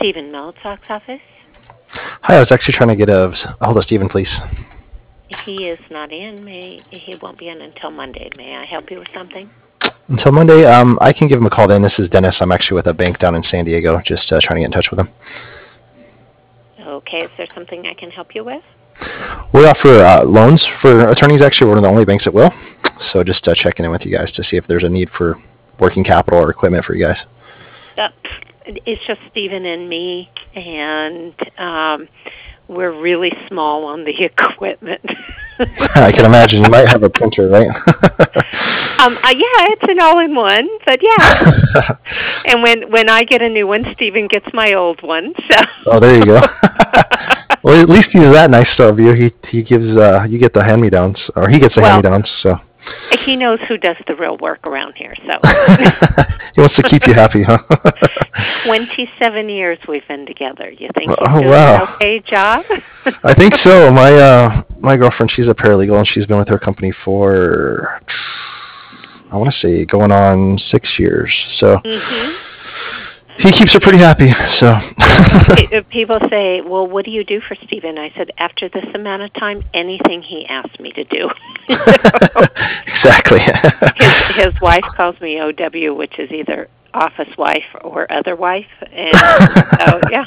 Stephen Militzock's office. Hi, I was actually trying to get a hold of Stephen, please. He is not in. He won't be in until Monday. May I help you with something? Until Monday, I can give him a call then. This is Dennis. I'm actually with a bank down in San Diego, just trying to get in touch with him. Okay, is there something I can help you with? We offer loans for attorneys, actually. We're one of the only banks that will. So just checking in with you guys to see if there's a need for working capital or equipment for you guys. It's just Stephen and me, and we're really small on the equipment. I can imagine. You might have a printer, right? Yeah, it's an all-in-one, but yeah. And when I get a new one, Stephen gets my old one. So. Oh, there you go. Well, at least he's that nice of you. He gives you get the hand-me-downs, or he gets the hand-me-downs. So. He knows who does the real work around here, so. He wants to keep you happy, huh? 27 years we've been together. You think he's doing an okay job? I think so. My girlfriend, she's a paralegal, and she's been with her company for, I want to say, going on 6 years. So he keeps her pretty happy. So people say, "Well, what do you do for Stephen?" I said, "After this amount of time, anything he asks me to do." Exactly. His wife calls me OW, which is either office wife or other wife, and so yeah.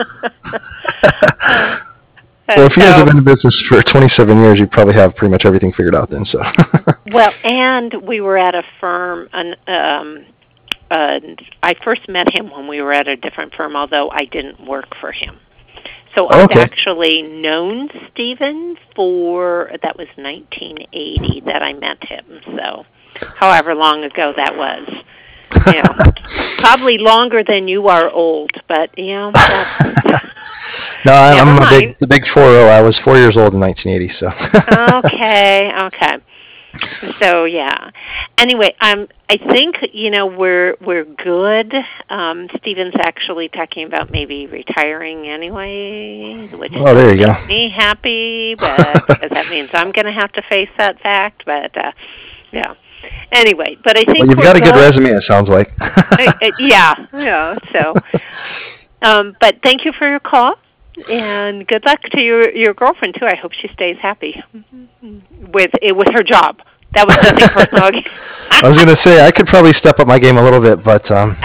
Well, if you guys have been in business for 27 years, you probably have pretty much everything figured out then. So. Well, and we were at a firm, and I first met him when we were at a different firm, although I didn't work for him. So I've actually known Stephen that was 1980 that I met him. So however long ago that was. Probably longer than you are old, but that's... No, I'm the big 40. I was 4 years old in 1980, so. Okay. So yeah. Anyway, I think we're good. Stephen's actually talking about maybe retiring anyway, which there you go. makes me happy, but because that means I'm going to have to face that fact. But yeah. Anyway, but I think you've got a good resume. It sounds like. Yeah. So, but thank you for your call. And good luck to your girlfriend too. I hope she stays happy with her job. That was nothing personal. I was going to say I could probably step up my game a little bit, but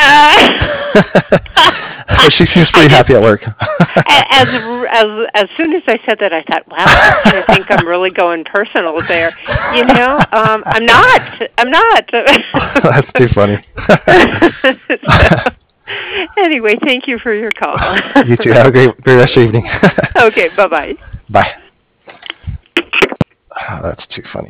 she seems pretty happy at work. As soon as I said that, I thought, wow, I think I'm really going personal there. I'm not. That's too funny. Anyway, thank you for your call. You too. Have a great rest of your evening. Okay, bye-bye. Bye. Oh, that's too funny.